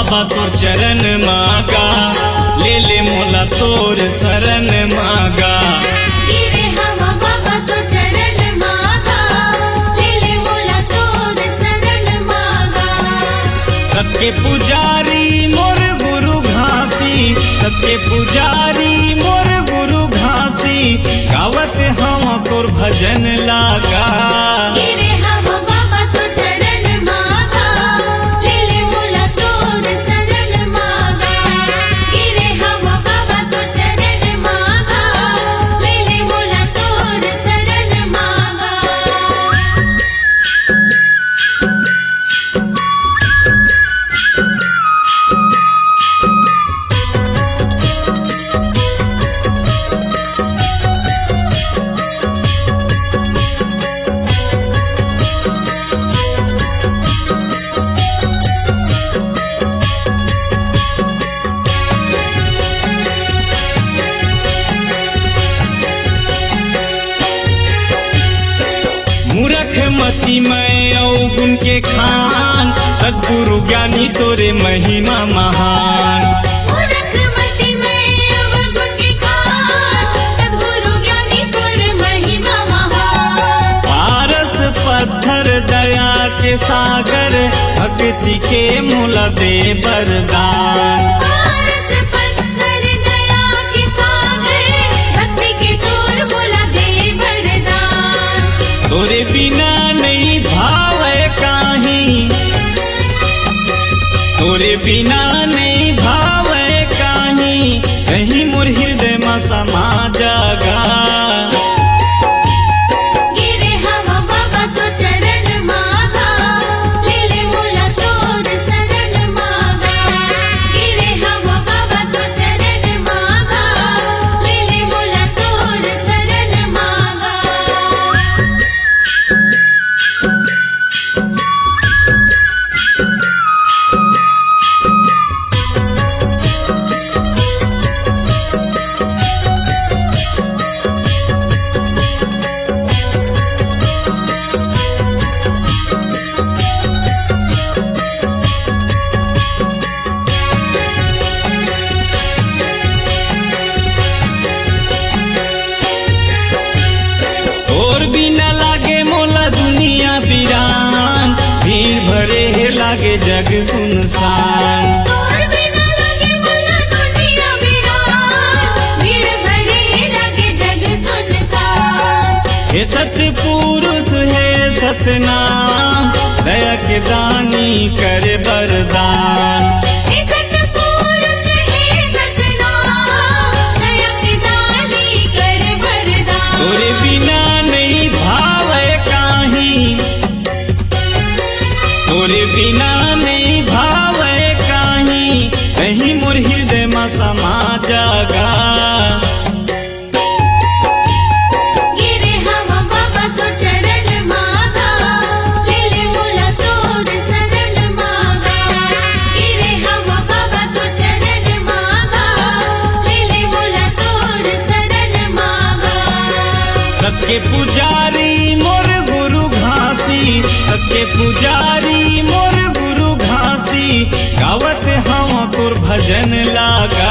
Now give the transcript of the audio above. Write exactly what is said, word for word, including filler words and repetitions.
बाबा तोर चरण मागा, ले ले मोला तोर शरण मागा। गिरे हम बाबा तोर चरण मागा, ले ले मोला तोर शरण मागा। सबके पुजारी मोर गुरु घासी, सबके पुजारी मोर गुरु घासी, गावत हम तोर भजन लागा। गिरे हम बाबा तोर चरण मागा, ले ले मोला तोर शरण मागा। गिरे हम बाबा तोर चरण मागा, ले ले मोला तोर शरण मागा। मूर्ख मति मैं अवगुण के खान, सद्गुरु ज्ञानी तोरे महिमा महान। मूर्ख मति मैं अवगुण के खान, सद्गुरु ज्ञानी तोर महिमा महान। पारस पत्थर दया के सागर, भक्ति के मोला दे वरदान। पारस पत्थर दया के सागर, भक्ति के तोर मोला दे वरदान। तोरे बिना नहीं भावे काहीं, तोरे बिना नहीं भावे काहीं, कहीं मोर हृदय में समा जागा। गिरे हम बाबा तोर चरण मागा, ले ले मोला तोर शरण मागा। गिरे हम बाबा तोर चरण मागा, ले ले मोला तोर शरण मागा। तोर बिना लागे मोला दुनिया वीरान, भीड़ भरे है लागे जग सुनसान। तोर बिना लगे मोला दुनिया वीरान, भीड़ भरे लगे जग सुनसान। हे सतपुरुष है सतनाम, दया के दानी करे वरदान। हे सतपुरुष हे सतनाम, दया के दानी कर वरदान। तोरे बिना नहीं भावे काहीं, तोरे बिना नहीं भावे काहीं, कहीं मोर हृदय में समा जागा। गिरे हम बाबा तोर चरण मागा, ले ले मोला तोर शरण मागा। गिरे हम बाबा तोर चरण मागा, ले ले मोला तोर शरण मागा। सबके पुजारी मोर गुरु घासी, सबके पुजारी मोर गुरु घासी, गावत हम तोर भजन लागा।